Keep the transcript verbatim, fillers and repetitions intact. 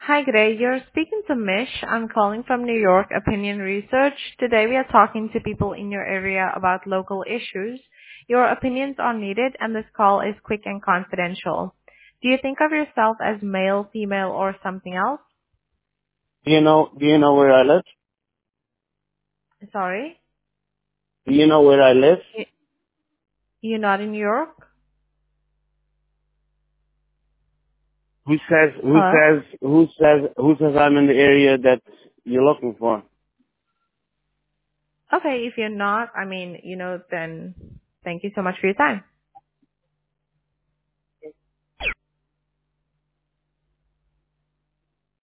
Hi, Gray. You're speaking to Mish. I'm calling from New York Opinion Research. Today we are talking to people in your area about local issues. Your opinions are needed and this call is quick and confidential. Do you think of yourself as male, female, or something else? Do you know, do you know where I live? Sorry? Do you know where I live? Y- You're not in New York? Who says, who Hello? says, who says, who says I'm in the area that you're looking for? Okay, if you're not, I mean, you know, then thank you so much for your time.